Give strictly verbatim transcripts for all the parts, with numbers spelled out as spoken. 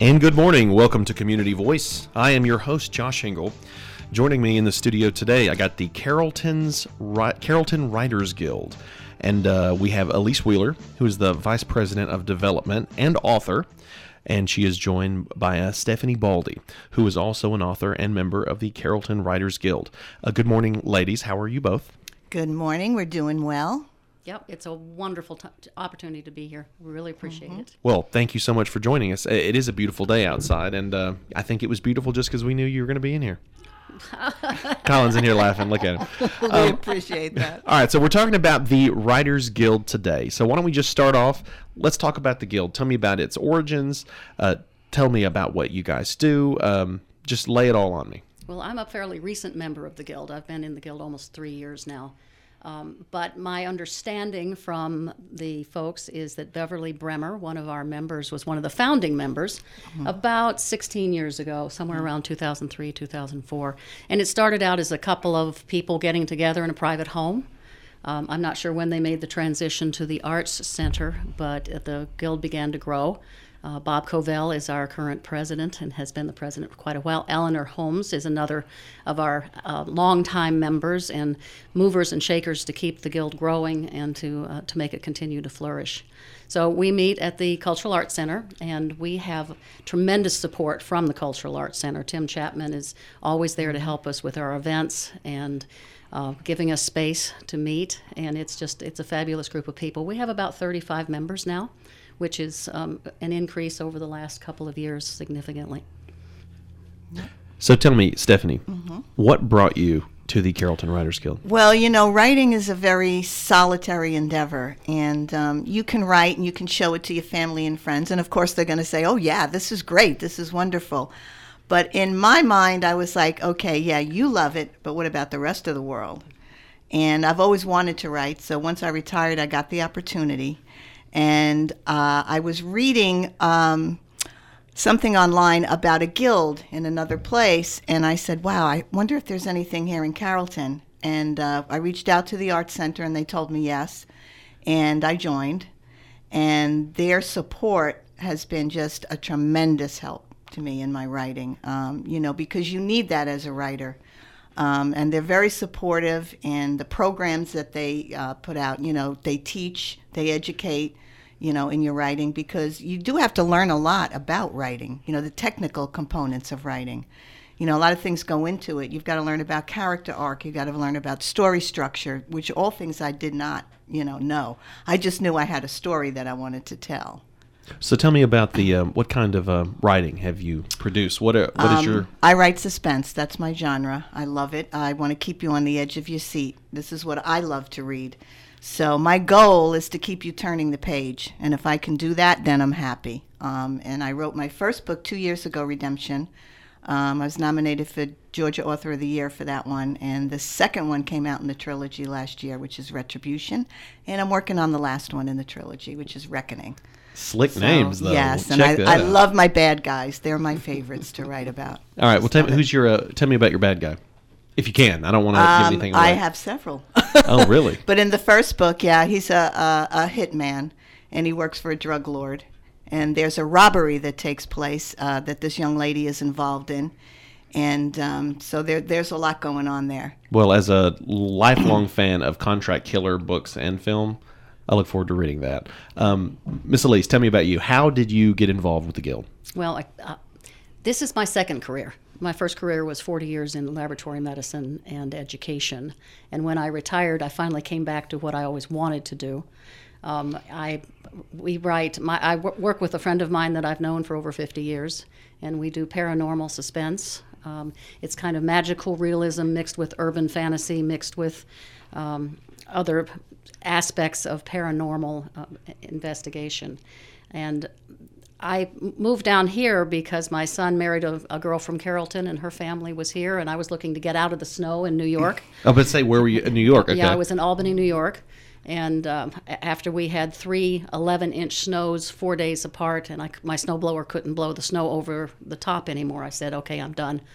And good morning. Welcome to Community Voice. I am your host, Josh Engel. Joining me in the studio today, I got the Carrollton's Carrollton Writers Guild. And uh, we have Elise Wheeler, who is the Vice President of Development and author. And she is joined by uh, Stephanie Baldy, who is also an author and member of the Carrollton Writers Guild. Uh, good morning, ladies. How are you both? Good morning. We're doing well. Yep, it's a wonderful t- opportunity to be here. We really appreciate mm-hmm. it. Well, thank you so much for joining us. It is a beautiful day outside, and uh, I think it was beautiful just because we knew you were going to be in here. Colin's in here laughing. Look at him. we um, appreciate that. All right, so we're talking about the Writers Guild today. So why don't we just start off? Let's talk about the Guild. Tell me about its origins. Uh, tell me about what you guys do. Um, just lay it all on me. Well, I'm a fairly recent member of the Guild. I've been in the Guild almost three years now. Um, but my understanding from the folks is that Beverly Bremer, one of our members, was one of the founding members mm-hmm. about sixteen years ago, somewhere mm-hmm. around two thousand three, two thousand four. And it started out as a couple of people getting together in a private home. Um, I'm not sure when they made the transition to the Arts Center, but the Guild began to grow. Uh, Bob Covell is our current president and has been the president for quite a while. Eleanor Holmes is another of our uh, longtime members and movers and shakers to keep the Guild growing and to uh, to make it continue to flourish. So we meet at the Cultural Arts Center, and we have tremendous support from the Cultural Arts Center. Tim Chapman is always there to help us with our events and uh, giving us space to meet, and it's just it's a fabulous group of people. We have about thirty-five members now, which is um, an increase over the last couple of years significantly. So tell me, Stephanie, mm-hmm. what brought you to the Carrollton Writers Guild? Well, you know, writing is a very solitary endeavor, and um, you can write and you can show it to your family and friends, and of course they're going to say, oh yeah, this is great, this is wonderful. But in my mind, I was like, okay, yeah, you love it, but what about the rest of the world? And I've always wanted to write, so once I retired, I got the opportunity. And uh, I was reading um, something online about a guild in another place, and I said, wow, I wonder if there's anything here in Carrollton. And uh, I reached out to the Arts Center, and they told me yes, and I joined. And their support has been just a tremendous help to me in my writing, um, you know, because you need that as a writer. Um, and they're very supportive, and the programs that they uh, put out, you know, they teach, they educate, you know, in your writing, because you do have to learn a lot about writing, you know, the technical components of writing. You know, a lot of things go into it. You've got to learn about character arc. You've got to learn about story structure, which all things I did not, you know, know. I just knew I had a story that I wanted to tell. So tell me about the um, what kind of uh, writing have you produced? What are, what um, is your? I write suspense. That's my genre. I love it. I want to keep you on the edge of your seat. This is what I love to read. So my goal is to keep you turning the page, and if I can do that, then I'm happy. Um, and I wrote my first book two years ago, Redemption. Um, I was nominated for Georgia Author of the Year for that one, and the second one came out in the trilogy last year, which is Retribution, and I'm working on the last one in the trilogy, which is Reckoning. Slick so, names, though. Yes, we'll and I, I out. love my bad guys. They're my favorites to write about. All right, well, tell me, who's your? Uh, tell me about your bad guy, if you can. I don't want to um, give anything away. I have several. Oh, really? But in the first book, yeah, he's a, a, a hitman, and he works for a drug lord. And there's a robbery that takes place uh, that this young lady is involved in. And um, so there, there's a lot going on there. Well, as a lifelong fan of contract killer books and film, I look forward to reading that. Um, Miss Elise, tell me about you. How did you get involved with the Guild? Well, I, uh, this is my second career. My first career was forty years in laboratory medicine and education. And when I retired, I finally came back to what I always wanted to do. Um, I we write. My, I w- work with a friend of mine that I've known for over fifty years, and we do paranormal suspense. Um, it's kind of magical realism mixed with urban fantasy, mixed with um, other aspects of paranormal uh, investigation. And I moved down here because my son married a, a girl from Carrollton, and her family was here, and I was looking to get out of the snow in New York. I was about to say, where were you? In New York, okay. Yeah, I was in Albany, New York. And um, after we had three eleven-inch snows four days apart, and I, my snowblower couldn't blow the snow over the top anymore, I said, okay, I'm done.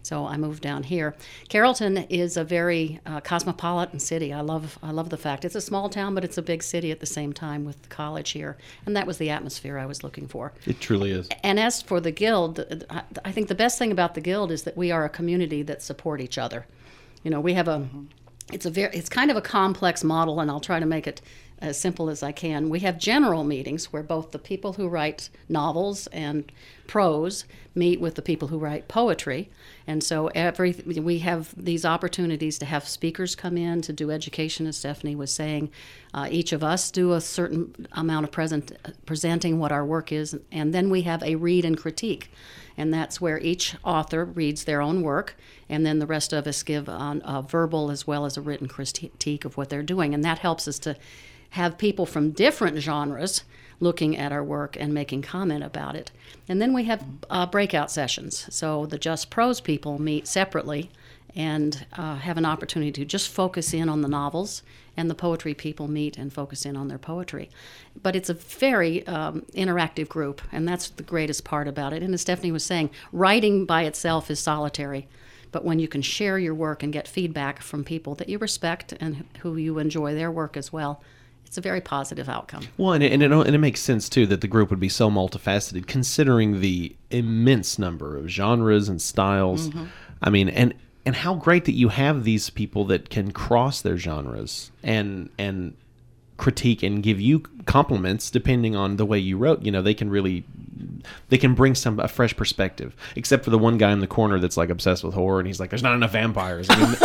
So I moved down here. Carrollton is a very uh, cosmopolitan city. I love I love the fact it's a small town, but it's a big city at the same time with the college here. And that was the atmosphere I was looking for. It truly is. And as for the Guild, I think the best thing about the Guild is that we are a community that support each other. You know, we have a, it's a very, it's kind of a complex model, and I'll try to make it as simple as I can. We have general meetings where both the people who write novels and prose meet with the people who write poetry. And so every we have these opportunities to have speakers come in to do education, as Stephanie was saying. Uh, each of us do a certain amount of present, presenting what our work is, and then we have a read and critique. And that's where each author reads their own work, and then the rest of us give on a verbal as well as a written critique of what they're doing. And that helps us to have people from different genres looking at our work and making comment about it. And then we have uh, breakout sessions. So the Just Prose people meet separately and uh, have an opportunity to just focus in on the novels, and the poetry people meet and focus in on their poetry. But it's a very um, interactive group, and that's the greatest part about it. And as Stephanie was saying, writing by itself is solitary. But when you can share your work and get feedback from people that you respect and who you enjoy their work as well, it's a very positive outcome. Well, and it, and, it, and it makes sense, too, that the group would be so multifaceted, considering the immense number of genres and styles. Mm-hmm. I mean, and and how great that you have these people that can cross their genres and and critique and give you compliments depending on the way you wrote. You know, they can really... They can bring some a fresh perspective, except for the one guy in the corner that's like obsessed with horror, and he's like, "There's not enough vampires." I mean,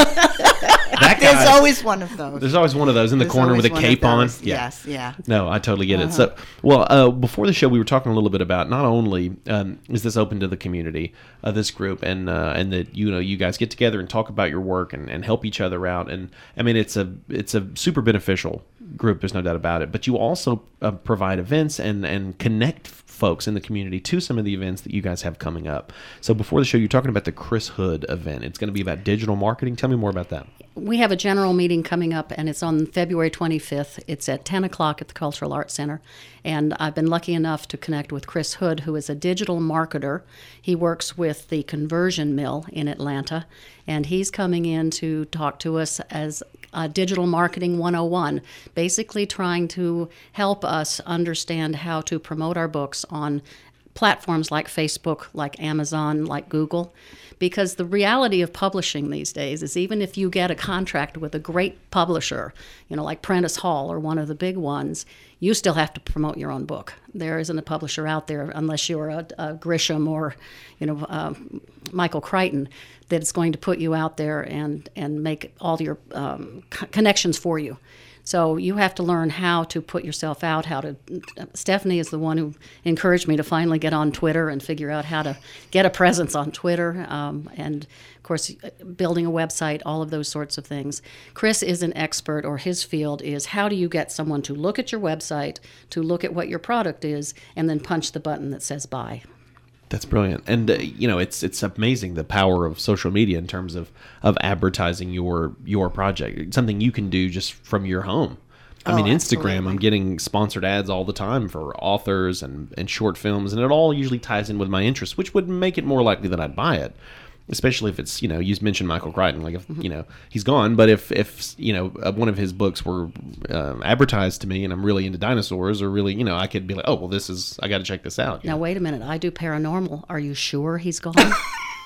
that guy, there's always one of those. There's always one of those in the there's corner with a cape on. Yeah. Yes, yeah. No, I totally get uh-huh. it. So, well, uh, before the show, we were talking a little bit about not only um, is this open to the community, uh, this group, and uh, and that you know you guys get together and talk about your work and, and help each other out, and I mean it's a it's a super beneficial group. There's no doubt about it. But you also uh, provide events and and connect folks in the community to some of the events that you guys have coming up. So before the show, you're talking about the Chris Hood event. It's going to be about digital marketing. Tell me more about that. We have a general meeting coming up, and it's on February twenty-fifth. It's at ten o'clock at the Cultural Arts Center. And I've been lucky enough to connect with Chris Hood, who is a digital marketer. He works with the Conversion Mill in Atlanta, and he's coming in to talk to us as uh, Digital Marketing one oh one, basically trying to help us understand how to promote our books on platforms like Facebook, like Amazon, like Google. Because the reality of publishing these days is even if you get a contract with a great publisher, you know, like Prentice Hall or one of the big ones, you still have to promote your own book. There isn't a publisher out there, unless you're a, a Grisham or, you know, uh, Michael Crichton, that's going to put you out there and, and make all your um, co- connections for you. So you have to learn how to put yourself out, how to... Stephanie is the one who encouraged me to finally get on Twitter and figure out how to get a presence on Twitter. Um, and, of course, building a website, all of those sorts of things. Chris is an expert, or his field is how do you get someone to look at your website, to look at what your product is, and then punch the button that says buy. That's brilliant. And, uh, you know, it's it's amazing the power of social media in terms of, of advertising your your project. It's something you can do just from your home. I oh, mean, Instagram, absolutely. I'm getting sponsored ads all the time for authors and, and short films, and it all usually ties in with my interests, which would make it more likely that I'd buy it. Especially if it's, you know, you mentioned Michael Crichton, like if, you know, he's gone, but if, if you know, one of his books were uh, advertised to me and I'm really into dinosaurs or really, you know, I could be like, oh, well, this is, I got to check this out. Now, know? Wait a minute. I do paranormal. Are you sure he's gone? All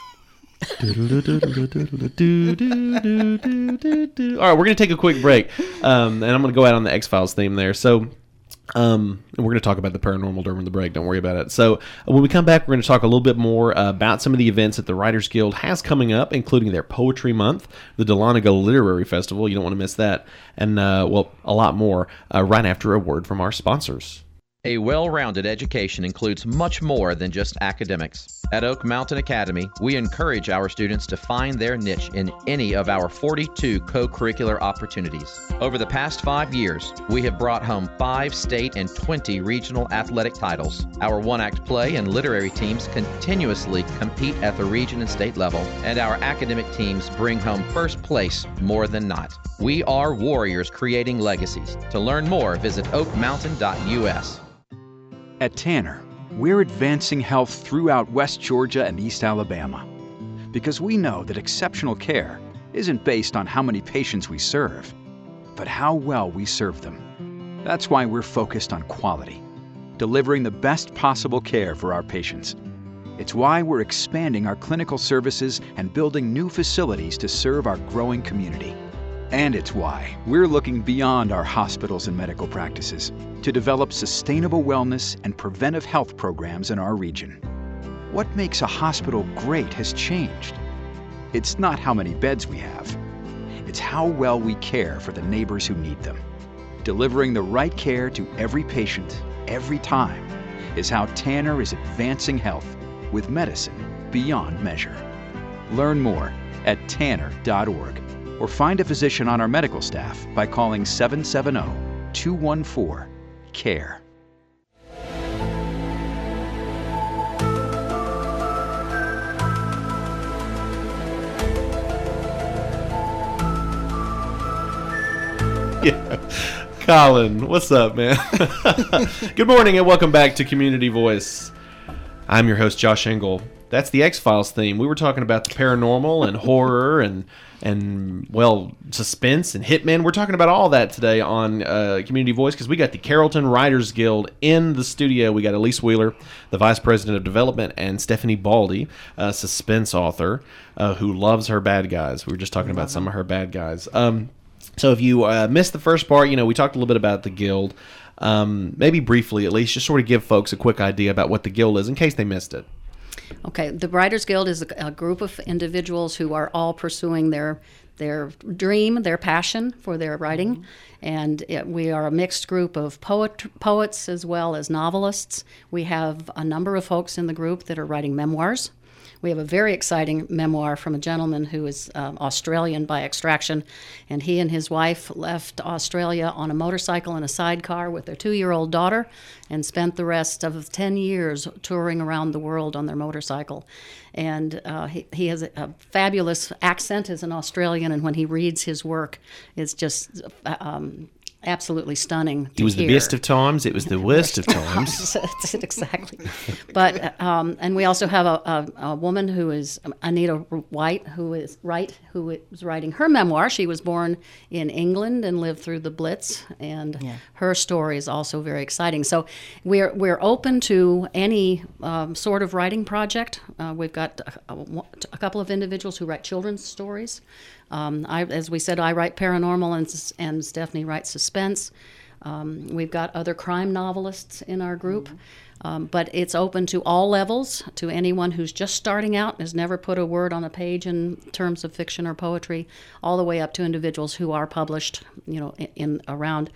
right, we're going to take a quick break, um, and I'm going to go out on the X-Files theme there. So... Um, and we're going to talk about the paranormal during the break. Don't worry about it. So when we come back, we're going to talk a little bit more uh, about some of the events that the Writers Guild has coming up, including their Poetry Month, the Dahlonega Literary Festival. You don't want to miss that. And, uh, well, a lot more uh, right after a word from our sponsors. A well-rounded education includes much more than just academics. At Oak Mountain Academy, we encourage our students to find their niche in any of our forty-two co-curricular opportunities. Over the past five years, we have brought home five state and twenty regional athletic titles. Our one-act play and literary teams continuously compete at the region and state level, and our academic teams bring home first place more than not. We are warriors creating legacies. To learn more, visit oak mountain dot U S. At Tanner, we're advancing health throughout West Georgia and East Alabama. because we know that exceptional care isn't based on how many patients we serve, but how well we serve them. That's why we're focused on quality, delivering the best possible care for our patients. It's why we're expanding our clinical services and building new facilities to serve our growing community. And it's why we're looking beyond our hospitals and medical practices to develop sustainable wellness and preventive health programs in our region. What makes a hospital great has changed. It's not how many beds we have. It's how well we care for the neighbors who need them. Delivering the right care to every patient, every time, is how Tanner is advancing health with medicine beyond measure. Learn more at tanner dot org or find a physician on our medical staff by calling seven seven zero, two one four, C A R E. Yeah. Colin, what's up, man? Good morning and welcome back to Community Voice. I'm your host, Josh Engel. That's the X-Files theme. We were talking about the paranormal and horror and, and well, suspense and hitmen. We're talking about all that today on uh, Community Voice because we got the Carrollton Writers Guild in the studio. We got Elise Wheeler, the Vice President of Development, and Stephanie Baldy, a suspense author uh, who loves her bad guys. We were just talking about some of her bad guys. Um, so if you uh, missed the first part, you know, we talked a little bit about the Guild. Um, maybe briefly, at least, just sort of give folks a quick idea about what the Guild is in case they missed it. Okay, the Writers Guild is a, a group of individuals who are all pursuing their their dream, their passion for their writing, mm-hmm. and it, we are a mixed group of poet, poets as well as novelists. We have a number of folks in the group that are writing memoirs. We have a very exciting memoir from a gentleman who is um, Australian by extraction, and he and his wife left Australia on a motorcycle in a sidecar with their two-year-old daughter and spent the rest of ten years touring around the world on their motorcycle. And uh, he, he has a, a fabulous accent as an Australian, and when he reads his work, it's just um, absolutely stunning. It was hear. the best of times. It was the worst of times. That's it, exactly. But um, and we also have a, a, a woman who is Anita White, who is Wright, who is writing her memoir. She was born in England and lived through the Blitz, and yeah. her story is also very exciting. So we're we're open to any um, sort of writing project. Uh, we've got a, a, a couple of individuals who write children's stories. Um, I, as we said, I write paranormal, and, and Stephanie writes suspense. Um, we've got other crime novelists in our group, mm-hmm. um, but it's open to all levels, to anyone who's just starting out and has never put a word on a page in terms of fiction or poetry, all the way up to individuals who are published, you know, in, in around.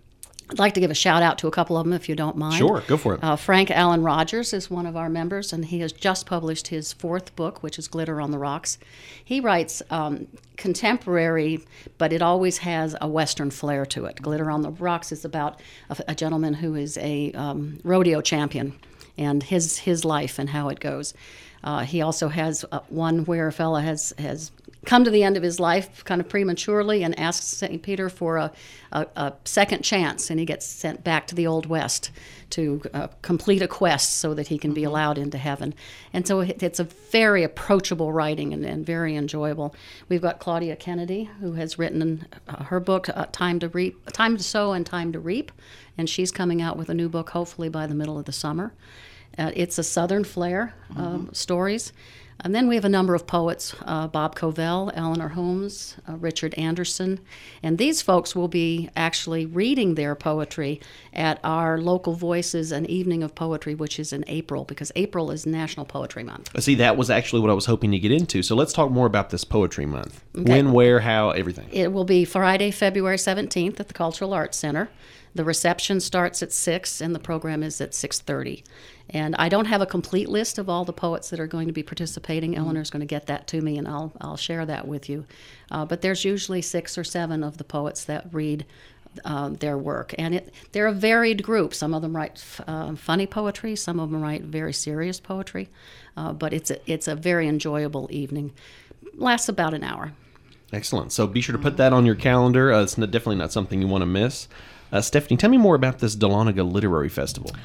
I'd like to give a shout out to a couple of them, if you don't mind. Sure, go for it. Uh, Frank Allen Rogers is one of our members, and he has just published his fourth book, which is Glitter on the Rocks. He writes um, contemporary, but it always has a Western flair to it. Glitter on the Rocks is about a, a gentleman who is a um, rodeo champion and his his life and how it goes. Uh, he also has uh, one where a fella has has come to the end of his life kind of prematurely and asks Saint Peter for a, a, a second chance, and he gets sent back to the Old West to uh, complete a quest so that he can be allowed into heaven. And so it, it's a very approachable writing and, and very enjoyable. We've got Claudia Kennedy, who has written uh, her book, uh, Time to Reap, Time to Sow and Time to Reap, and she's coming out with a new book hopefully by the middle of the summer. Uh, it's a Southern flair um, mm-hmm. stories. And then we have a number of poets, uh, Bob Covell, Eleanor Holmes, uh, Richard Anderson. And these folks will be actually reading their poetry at our Local Voices and Evening of Poetry, which is in April, because April is National Poetry Month. See, that was actually what I was hoping to get into. So let's talk more about this Poetry Month. Okay. When, where, how, everything. It will be Friday, February seventeenth at the Cultural Arts Center. The reception starts at six, and the program is at six thirty. And I don't have a complete list of all the poets that are going to be participating. Mm-hmm. Eleanor's going to get that to me, and I'll I'll share that with you. Uh, but there's usually six or seven of the poets that read uh, their work. And it they're a varied group. Some of them write f- uh, funny poetry. Some of them write very serious poetry. Uh, but it's a, it's a very enjoyable evening. Lasts about an hour. Excellent. So be sure to put that on your calendar. Uh, it's definitely not something you want to miss. Uh, Stephanie, tell me more about this Dahlonega Literary Festival.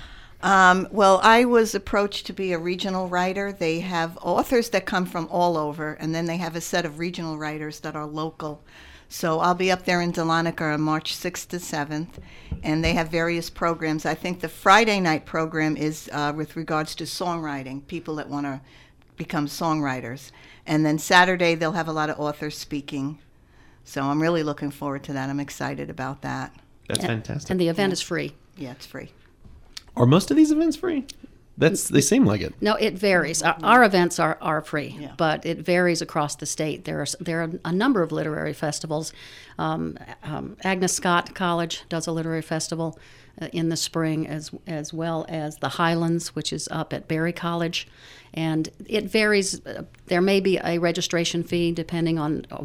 Um, well, I was approached to be a regional writer. They have authors that come from all over, and then they have a set of regional writers that are local. So I'll be up there in Dahlonega on March sixth to seventh, and they have various programs. I think the Friday night program is uh, with regards to songwriting, people that want to become songwriters. And then Saturday, they'll have a lot of authors speaking. So I'm really looking forward to that. I'm excited about that. That's and, fantastic. And the event is free. Yeah, it's free. Are most of these events free? That's they seem like it. No, it varies. Our, our events are, are free, Yeah. but it varies across the state. There are there are a number of literary festivals. Um, um, Agnes Scott College does a literary festival uh, in the spring, as as well as the Highlands, which is up at Berry College, and it varies. Uh, there may be a registration fee depending on uh,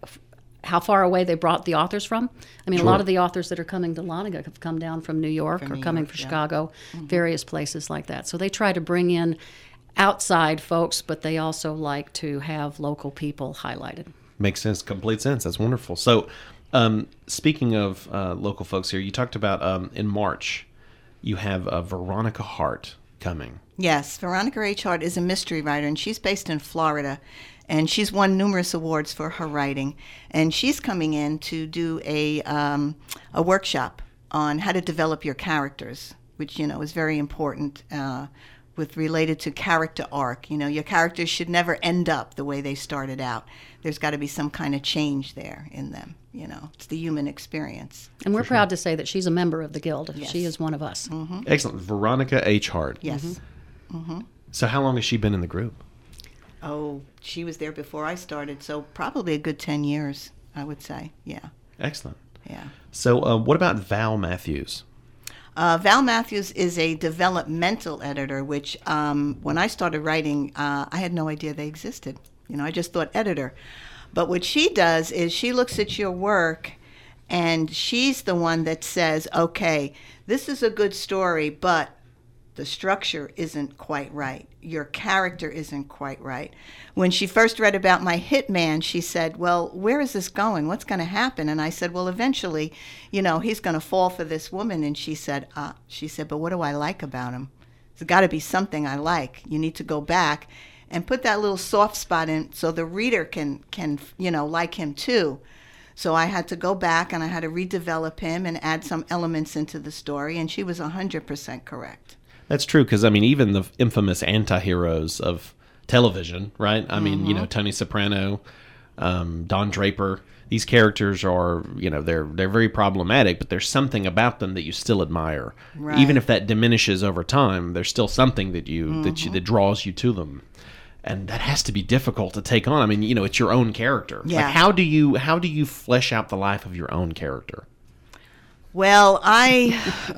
how far away they brought the authors from. I mean, Sure. a lot of the authors that are coming to Dahlonega have come down from New York From or New coming York, from yeah. Chicago, various places like that. So they try to bring in outside folks, but they also like to have local people highlighted. Makes sense. Complete sense. That's wonderful. So, um, speaking of uh, local folks here, you talked about um, in March, you have uh, Veronica Hart coming. Yes, Veronica H. Hart is a mystery writer, and she's based in Florida. And she's won numerous awards for her writing. And she's coming in to do a um, a workshop on how to develop your characters, which, you know, is very important uh, with related to character arc. You know, your characters should never end up the way they started out. There's got to be some kind of change there in them. You know, it's the human experience. And we're proud to say that she's a member of the Guild. Yes. She is one of us. Mm-hmm. Excellent. Veronica H. Hart. Yes. Mm-hmm. So how long has she been in the group? Oh, she was there before I started, so probably a good ten years, I would say. Yeah, Excellent. yeah. So uh, what about Val Matthews? Uh, Val Matthews is a developmental editor, which um, when I started writing, uh, I had no idea they existed. You know, I just thought editor. But what she does is she looks at your work, and she's the one that says, okay, this is a good story, but the structure isn't quite right. Your character isn't quite right. When she first read about my hitman, she said, well, where is this going? What's going to happen? And I said, well, eventually, you know, he's going to fall for this woman. And she said, ah, she said, but what do I like about him? There's got to be something I like. You need to go back and put that little soft spot in so the reader can, can you know, like him too. So I had to go back and I had to redevelop him and add some elements into the story. And she was one hundred percent correct. That's true, because, I mean, even the infamous anti-heroes of television, right? I mean, you know, Tony Soprano, um, Don Draper, these characters are, you know, they're they're very problematic, but there's something about them that you still admire. Right. Even if that diminishes over time, there's still something that you mm-hmm. that you, that draws you to them. And that has to be difficult to take on. I mean, you know, it's your own character. Yeah. Like, how do you how do you flesh out the life of your own character? Well, I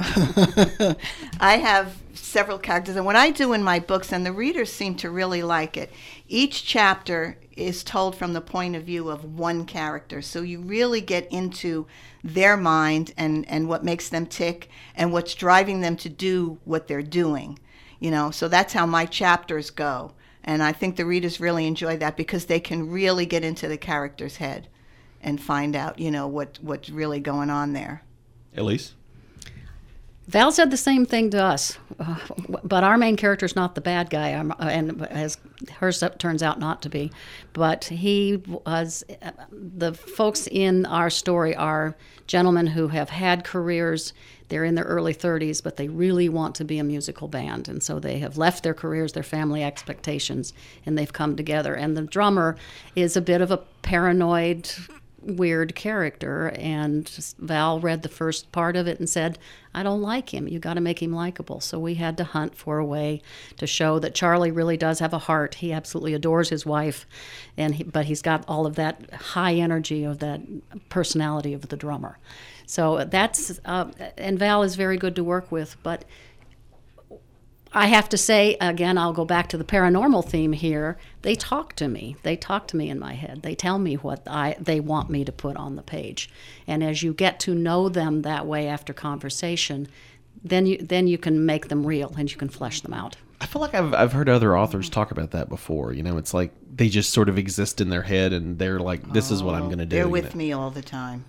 I have several characters, and what I do in my books, and the readers seem to really like it, each chapter is told from the point of view of one character. So you really get into their mind and, and what makes them tick and what's driving them to do what they're doing. You know, so that's how my chapters go. And I think the readers really enjoy that because they can really get into the character's head and find out, you know, what, what's really going on there. Elise? Val said the same thing to us, uh, but our main character is not the bad guy, um, and as hers turns out not to be. But he was, uh, the folks in our story are gentlemen who have had careers. They're in their early thirties, but they really want to be a musical band. And so they have left their careers, their family expectations, and they've come together. And the drummer is a bit of a paranoid, weird character, and Val read the first part of it and said, I don't like him. You got to make him likable. So we had to hunt for a way to show that Charlie really does have a heart. He absolutely adores his wife, and he, but he's got all of that high energy of that personality of the drummer. So that's, uh, and Val is very good to work with, but I have to say, again, I'll go back to the paranormal theme here. They talk to me. They talk to me in my head. They tell me what I they want me to put on the page. And as you get to know them that way after conversation, then you then you can make them real and you can flesh them out. I feel like I've I've heard other authors talk about that before. You know, it's like they just sort of exist in their head and they're like, this is what I'm going to do. They're you with know? me all the time.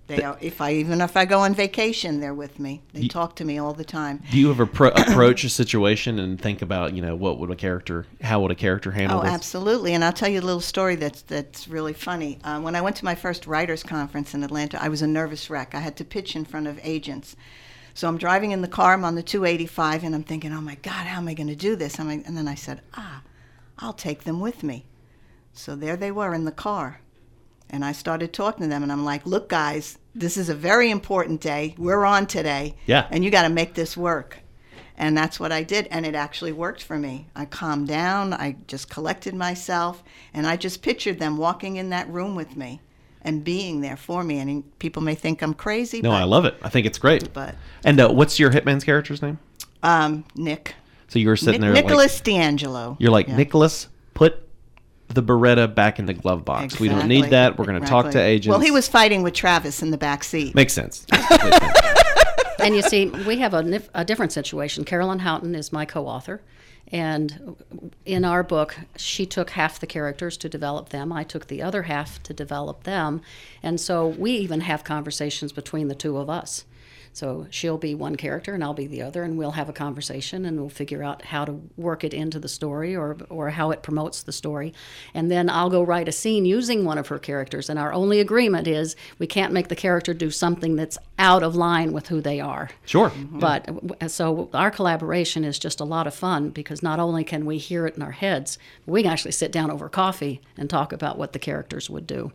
They are, if I even if I go on vacation, they're with me. They talk to me all the time. Do you ever pro- approach a situation and think about, you know, what would a character, how would a character handle Oh, this? absolutely. And I'll tell you a little story that's that's really funny. Uh, when I went to my first writers' conference in Atlanta, I was a nervous wreck. I had to pitch in front of agents. So I'm driving in the car. I'm on the two eighty-five, and I'm thinking, oh my God, how am I going to do this? I'm like, and then I said, ah, I'll take them with me. So there they were in the car. And I started talking to them, and I'm like, look, guys, this is a very important day. We're on today. Yeah. And you got to make this work. And that's what I did, and it actually worked for me. I calmed down. I just collected myself, and I just pictured them walking in that room with me and being there for me. And people may think I'm crazy. No, but, I love it. I think it's great. But And uh, what's your hitman's character's name? um, Nick. So you were sitting Nic- there Nicholas like, D'Angelo. you're like, Yeah. Nicholas, put the Beretta back in the glove box. We don't need Exactly. that. We're going to talk to Exactly. agents. Well, he was fighting with Travis in the back seat. Makes sense. Makes sense. And you see, we have a, nif- a different situation. Carolyn Houghton is my co-author, and in our book, she took half the characters to develop them. I took the other half to develop them, and so we even have conversations between the two of us. So she'll be one character and I'll be the other, and we'll have a conversation and we'll figure out how to work it into the story or or how it promotes the story. And then I'll go write a scene using one of her characters, and our only agreement is we can't make the character do something that's out of line with who they are. Sure. But uh, so our collaboration is just a lot of fun, because not only can we hear it in our heads, we can actually sit down over coffee and talk about what the characters would do.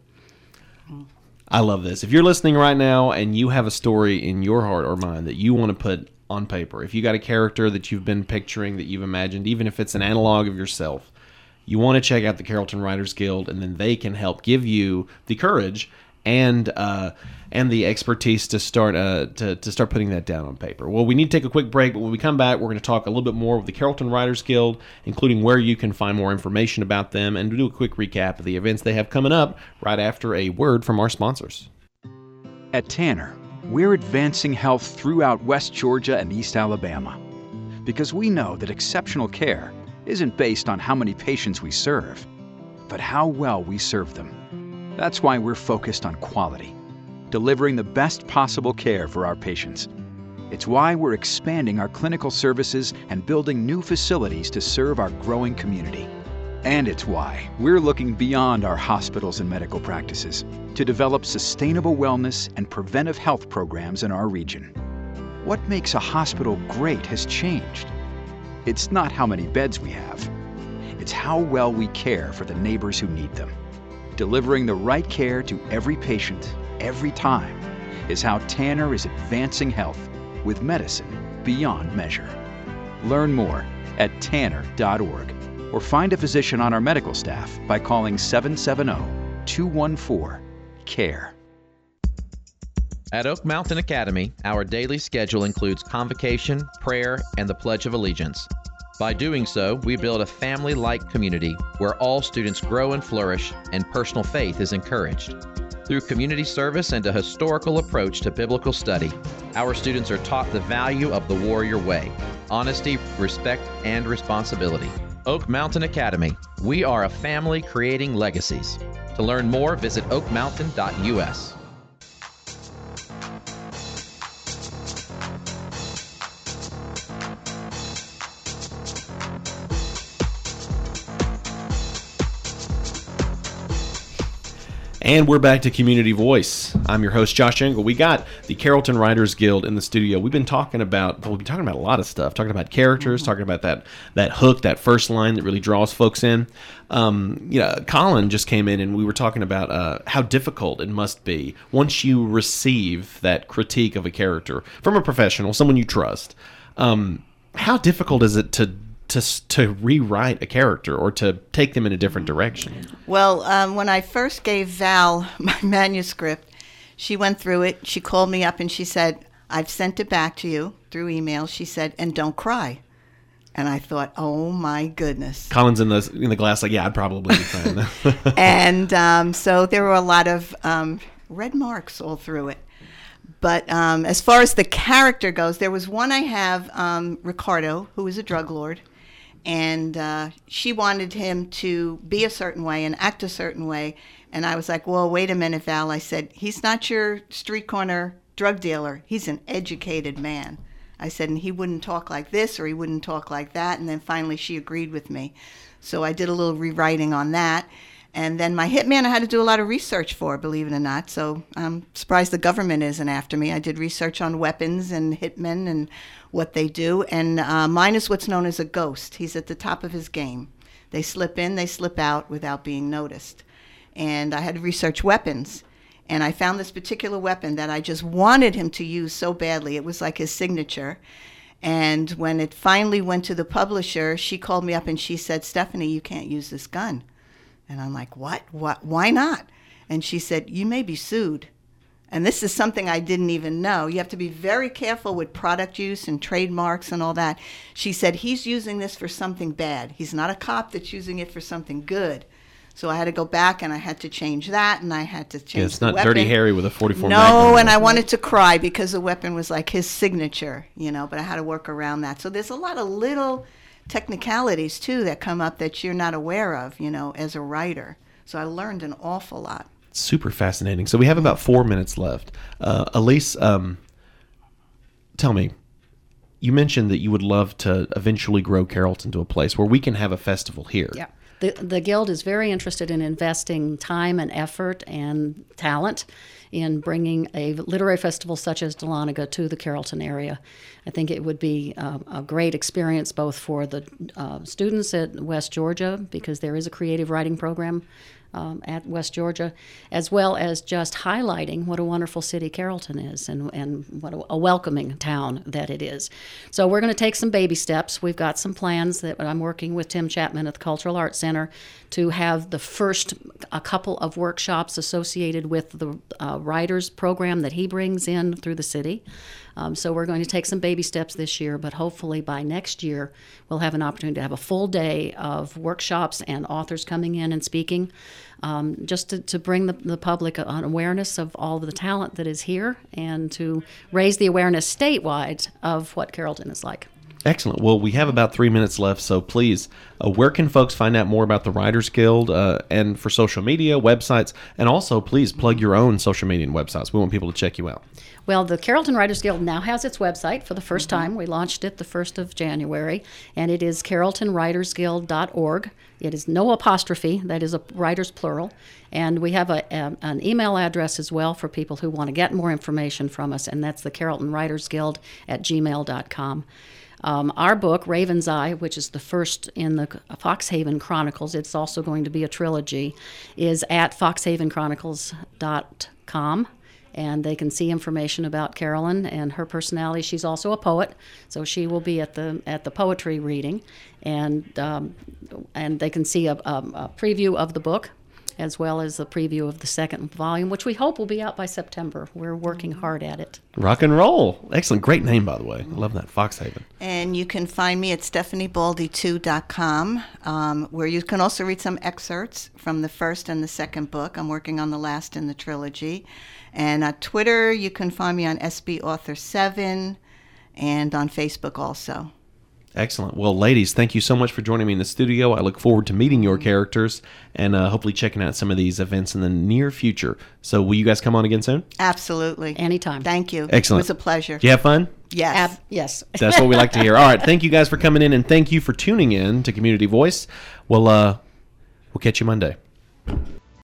I love this. If you're listening right now and you have a story in your heart or mind that you want to put on paper, if you got a character that you've been picturing, that you've imagined, even if it's an analog of yourself, you want to check out the Carrollton Writers Guild, and then they can help give you the courage and uh, and the expertise to start uh, to, to start putting that down on paper. Well, we need to take a quick break, but when we come back, we're going to talk a little bit more with the Carrollton Writers Guild, including where you can find more information about them, and do a quick recap of the events they have coming up right after a word from our sponsors. At Tanner, we're advancing health throughout West Georgia and East Alabama, because we know that exceptional care isn't based on how many patients we serve, but how well we serve them. That's why we're focused on quality, delivering the best possible care for our patients. It's why we're expanding our clinical services and building new facilities to serve our growing community. And it's why we're looking beyond our hospitals and medical practices to develop sustainable wellness and preventive health programs in our region. What makes a hospital great has changed. It's not how many beds we have. It's how well we care for the neighbors who need them. Delivering the right care to every patient, every time, is how Tanner is advancing health with medicine beyond measure. Learn more at tanner dot org or find a physician on our medical staff by calling seven seven zero, two one four, C A R E. At Oak Mountain Academy, our daily schedule includes convocation, prayer, and the Pledge of Allegiance. By doing so, we build a family-like community where all students grow and flourish, and personal faith is encouraged. Through community service and a historical approach to biblical study, our students are taught the value of the warrior way: honesty, respect, and responsibility. Oak Mountain Academy. We are a family creating legacies. To learn more, visit oak mountain dot U S. And we're back to Community Voice. I'm your host, Josh Engel. We got the Carrollton Writers Guild in the studio. We've been talking about, well, we've been talking about a lot of stuff, talking about characters, talking about that that hook, that first line that really draws folks in. Um, you know, Colin just came in and we were talking about uh, how difficult it must be once you receive that critique of a character from a professional, someone you trust. Um, how difficult is it to to to rewrite a character or to take them in a different direction? Well, um, when I first gave Val my manuscript, she went through it. She called me up and she said, I've sent it back to you through email. She said, and don't cry. And I thought, oh, my goodness. Colin's in the in the glass like, yeah, I'd probably be fine. And um, so there were a lot of um, red marks all through it. But um, as far as the character goes, there was one I have, um, Ricardo, who is a drug lord. And uh, she wanted him to be a certain way and act a certain way, And I was like, well, wait a minute, Val. I said, he's not your street corner drug dealer. He's an educated man. I said, and he wouldn't talk like this or he wouldn't talk like that. And then finally she agreed with me. So I did a little rewriting on that. And then my hitman I had to do a lot of research for, believe it or not. So I'm surprised the government isn't after me. I did research on weapons and hitmen and what they do. And uh, mine is what's known as a ghost. He's at the top of his game. They slip in, they slip out without being noticed. And I had to research weapons. And I found this particular weapon that I just wanted him to use so badly. It was like his signature. And when it finally went to the publisher, she called me up and she said, Stephanie, you can't use this gun. And I'm like, what? What? Why not? And she said, you may be sued. And this is something I didn't even know. You have to be very careful with product use and trademarks and all that. She said, he's using this for something bad. He's not a cop that's using it for something good. So I had to go back and I had to change that and I had to change Yeah, it's the not weapon. Dirty Harry with a forty-four No, Magnum. and I wanted to cry because the weapon was like his signature, you know, but I had to work around that. So there's a lot of little technicalities, too, that come up that you're not aware of, you know, as a writer. So I learned an awful lot. Super fascinating. So we have about four minutes left. Uh, Elise, um, tell me, you mentioned that you would love to eventually grow Carrollton to a place where we can have a festival here. Yeah. The, the Guild is very interested in investing time and effort and talent in bringing a literary festival such as Dahlonega to the Carrollton area. I think it would be uh, a great experience both for the uh, students at West Georgia, because there is a creative writing program Um, at West Georgia, as well as just highlighting what a wonderful city Carrollton is and, and what a, a welcoming town that it is. So we're going to take some baby steps. We've got some plans that I'm working with Tim Chapman at the Cultural Arts Center to have the first a couple of workshops associated with the uh, writers program that he brings in through the city. Um, so we're going to take some baby steps this year, but hopefully by next year we'll have an opportunity to have a full day of workshops and authors coming in and speaking, um, just to, to bring the, the public an awareness of all of the talent that is here and to raise the awareness statewide of what Carrollton is like. Excellent. Well, we have about three minutes left, so please, uh, where can folks find out more about the Writers Guild uh, and for social media, websites, and also please plug your own social media and websites. We want people to check you out. Well, the Carrollton Writers Guild now has its website for the first mm-hmm. time. We launched it the first of January, and it is carrollton writers guild dot org. It is no apostrophe. That is a writers plural. And we have a, a, an email address as well for people who want to get more information from us, and that's the Carrollton Writers Guild at gmail dot com. Um, our book, Raven's Eye, which is the first in the Foxhaven Chronicles, it's also going to be a trilogy, is at fox haven chronicles dot com. And they can see information about Carolyn and her personality. She's also a poet, so she will be at the at the poetry reading, and um, and they can see a, a, a preview of the book, as well as a preview of the second volume, which we hope will be out by September. We're working hard at it. Rock and roll. Excellent. Great name, by the way. I love that, Foxhaven. And you can find me at stephanie baldy two dot com, um, where you can also read some excerpts from the first and the second book. I'm working on the last in the trilogy. And on Twitter, you can find me on S B Author seven and on Facebook also. Excellent. Well, ladies, thank you so much for joining me in the studio. I look forward to meeting your characters and uh, hopefully checking out some of these events in the near future. So will you guys come on again soon? Absolutely. Anytime. Thank you. Excellent. It was a pleasure. Did you have fun? Yes. Ab- yes. That's what we like to hear. All right. Thank you guys for coming in, and thank you for tuning in to Community Voice. Well, uh, we'll catch you Monday.